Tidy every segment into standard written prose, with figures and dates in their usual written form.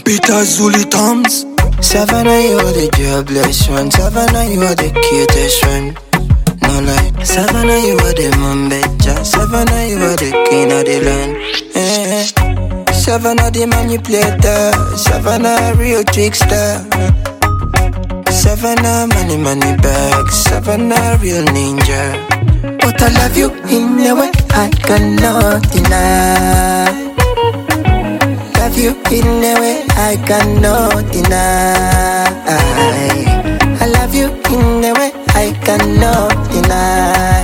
Peter Zuli Toms. Savannah, you are the jobless one. Savannah, you are the cutest one. No lie. Savannah, you are the Mumbeja. Savannah, you are the king of the land. Savannah, the manipulator. Savannah, real trickster. Savannah, money bag. Savannah, real ninja. But I love you in a way I cannot deny. Love you in a way I cannot deny. I love you in a way I cannot deny.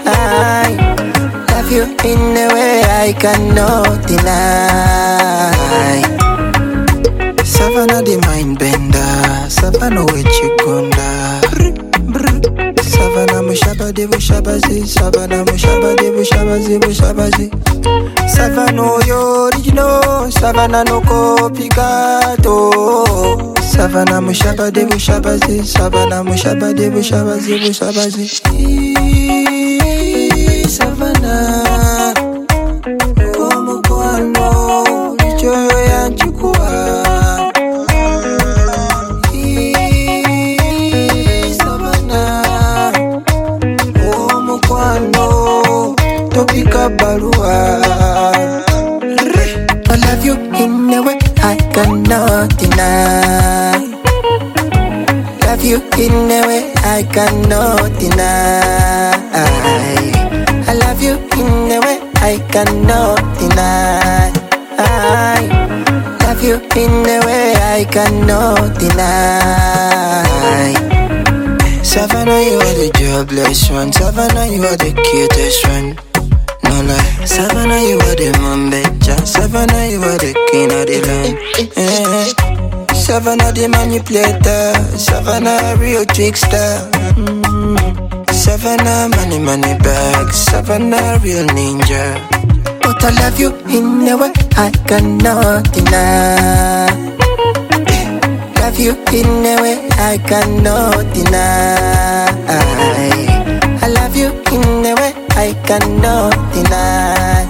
Love you in a way I cannot deny. Savannah the mind bender. Savannah with chikonda. Savannah mushaba de bushabazi. Savannah mushaba de bushabazi bushabazi. Savannah yo original. Savannah no copycato. Savannah mushaba de bushabazi. Savannah mushaba de bushabazi bushabazi. Savannah como cuando yo ya chukua. Topika Balua. I love you in a way I cannot deny. Love you in a way I cannot deny. I love you in a way I cannot deny. Love you in a way I cannot deny. Savannah, you are the jobless one. Savannah, you are the cutest one. No lie. Savannah, you are the Mumbeja. Savannah, you are the king of the land. Savannah, the manipulator. Savannah, real trickster. Savannah, money bag. Savannah, real ninja. But I love you in a way I cannot deny. Love you in a way I cannot deny. I love you in a way I cannot deny.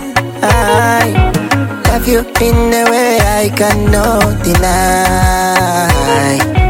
Love you in a way I cannot deny.